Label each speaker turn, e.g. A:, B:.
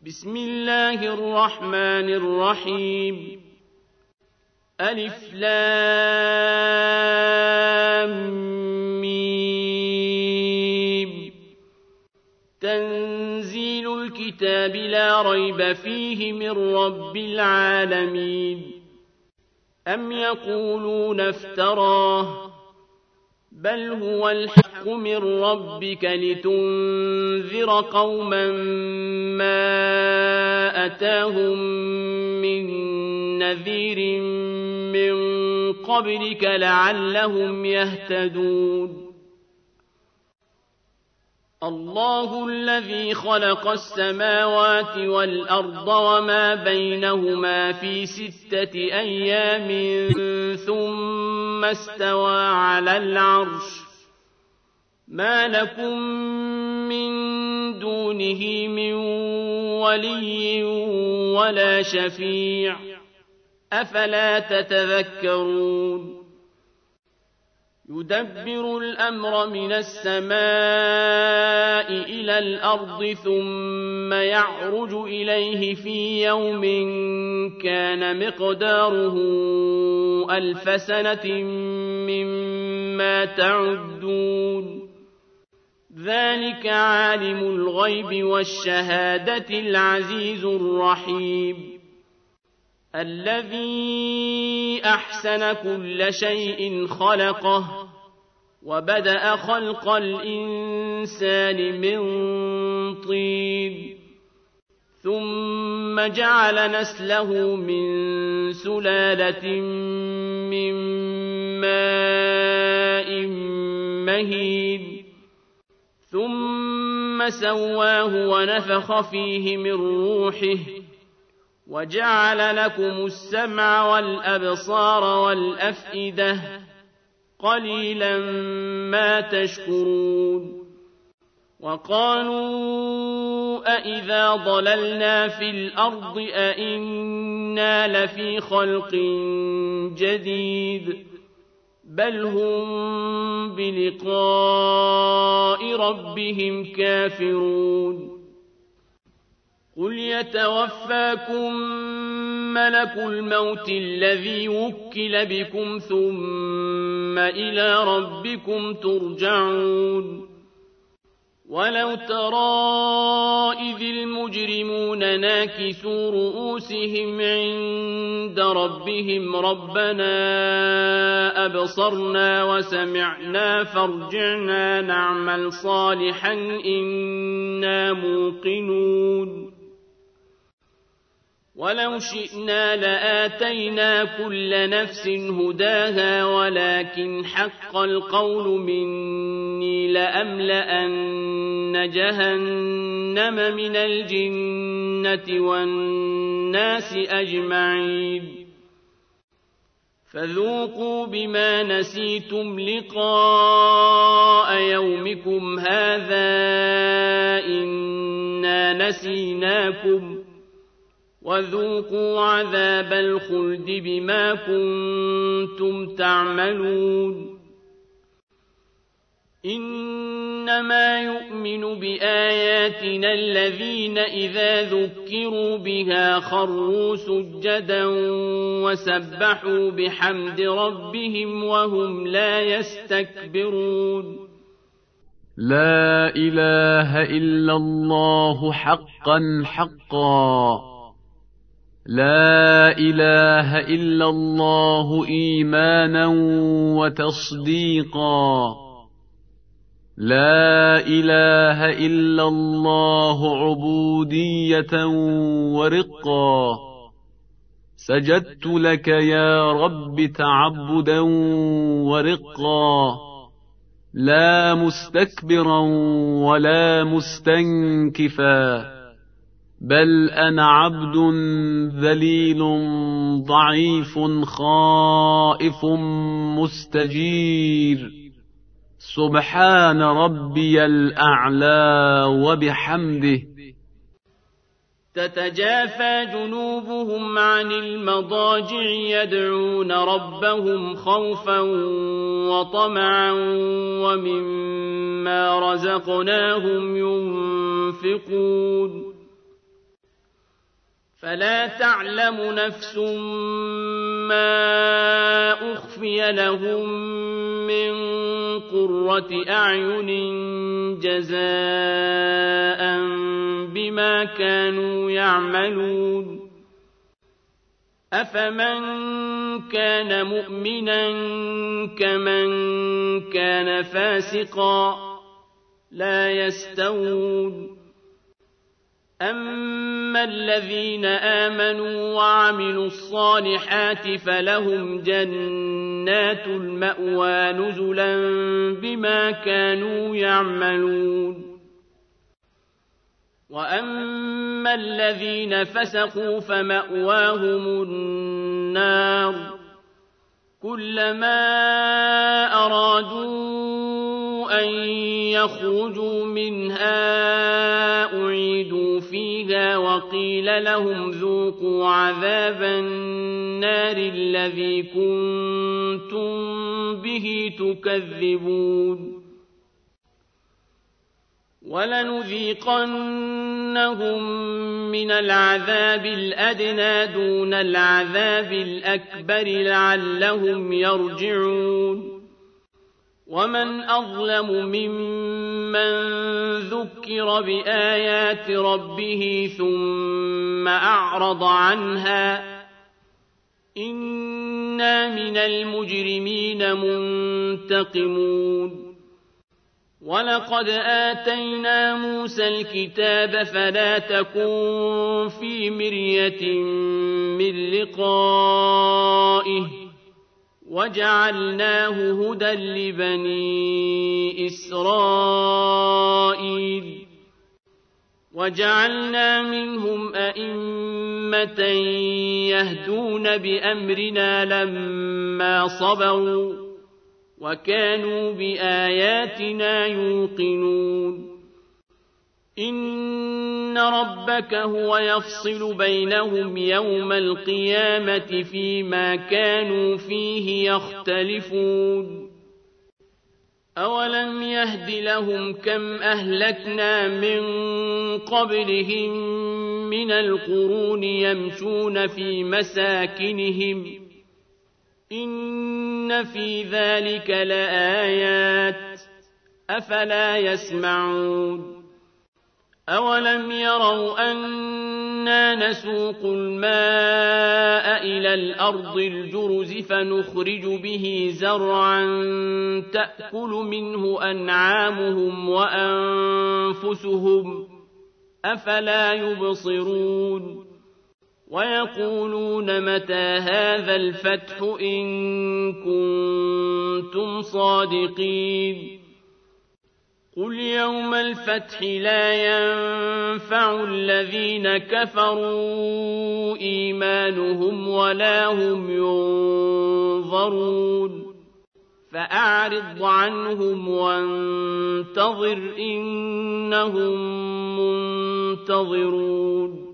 A: بسم الله الرحمن الرحيم ألف لام ميم تنزيل الكتاب لا ريب فيه من رب العالمين أم يقولون افتراه بل هو الحق من ربك لتنذر قوما ما أتاهم من نذير من قبلك لعلهم يهتدون الله الذي خلق السماوات والأرض وما بينهما في 6 أيام ثم استوى على العرش ما لكم من دونه من ولي ولا شفيع أفلا تتذكرون يدبر الأمر من السماء إلى الأرض ثم يعرج إليه في يوم كان مقداره 1000 سنة مما تعدون ذلك عالم الغيب والشهادة العزيز الرحيم الذي أحسن كل شيء خلقه وبدأ خلق الإنسان من طين ثم جعل نسله من سلالة من ماء مهين ثم سواه ونفخ فيه من روحه وجعل لكم السمع والأبصار والأفئدة قليلا ما تشكرون وقالوا أإذا ضللنا في الأرض أإنا لفي خلق جديد بل هم بلقاء ربهم كافرون قل يتوفاكم ملك الموت الذي وكل بكم ثم إلى ربكم ترجعون ولو ترى إذ المجرمون ناكسوا رؤوسهم عند ربهم ربنا أبصرنا وسمعنا فارجعنا نعمل صالحا إنا موقنون ولو شئنا لآتينا كل نفس هداها ولكن حق القول مني لأملأن جهنم من الجنة والناس أجمعين فذوقوا بما نسيتم لقاء يومكم هذا إنا نسيناكم وذوقوا عذاب الخلد بما كنتم تعملون إنما يؤمن بآياتنا الذين إذا ذكروا بها خروا سجدا وسبحوا بحمد ربهم وهم لا يستكبرون
B: لا إله إلا الله حقا حقا لا إله إلا الله إيمانا وتصديقا لا إله إلا الله عبودية ورقا سجدت لك يا رب تعبدا ورقا لا مستكبرا ولا مستنكفا بل أنا عبد ذليل ضعيف خائف مستجير سبحان ربي الأعلى وبحمده
A: تتجافى جنوبهم عن المضاجع يدعون ربهم خوفا وطمعا ومما رزقناهم ينفقون فلا تعلم نفس ما أخفي لهم من قرة أعين جزاء بما كانوا يعملون أفمن كان مؤمنا كمن كان فاسقا لا يستوون أما الذين آمنوا وعملوا الصالحات فلهم جنات المأوى نزلا بما كانوا يعملون وأما الذين فسقوا فمأواهم النار كلما أرادوا أن يخرجوا منها أعيدوا فيها وقيل لهم ذوقوا عذاب النار الذي كنتم به تكذبون ولنذيقنهم من العذاب الأدنى دون العذاب الأكبر لعلهم يرجعون ومن أظلم ممن ذكر بآيات ربه ثم أعرض عنها إنا من المجرمين منتقمون ولقد آتينا موسى الكتاب فلا تكن في مرية من لقائه وجعلناه هدى لبني إسرائيل وجعلنا منهم أئمة يهدون بأمرنا لما صبروا وكانوا بآياتنا يوقنون إن ربك هو يفصل بينهم يوم القيامة فيما كانوا فيه يختلفون أولم يهد لهم كم أهلكنا من قبلهم من القرون يمشون في مساكنهم إن في ذلك لآيات أفلا يسمعون أولم يروا أنا نسوق الماء إلى الأرض الجرز فنخرج به زرعا تأكل منه أنعامهم وأنفسهم أفلا يبصرون ويقولون متى هذا الفتح إن كنتم صادقين قل يوم الفتح لا ينفع الذين كفروا إيمانهم ولا هم ينظرون فأعرض عنهم وانتظر إنهم منتظرون